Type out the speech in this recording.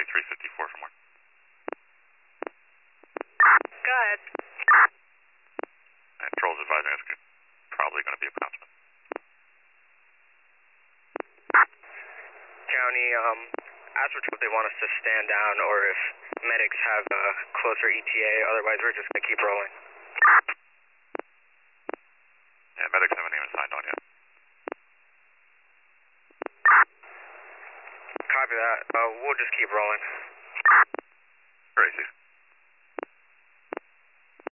354 from where? Go ahead. And Troll's advising us probably going to be a announcement. County, ask for if they want us to stand down or if medics have a closer ETA, otherwise we're just going to keep rolling. Yeah, medics haven't even signed on yet. Copy that. We'll just keep rolling. Crazy.